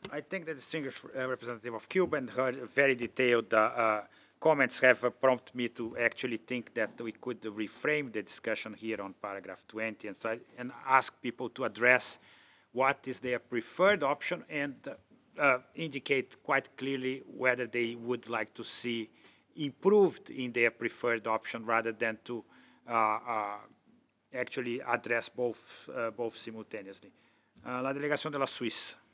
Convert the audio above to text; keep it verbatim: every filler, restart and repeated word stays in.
I think the distinguished uh, representative of Cuba and her very detailed uh, uh, comments have uh, prompted me to actually think that we could reframe the discussion here on paragraph twenty and, try, and ask people to address what is their preferred option and uh, uh, indicate quite clearly whether they would like to see improved in their preferred option rather than to uh, uh, actually address both, uh, both simultaneously. Uh, la delegación de la Suisse.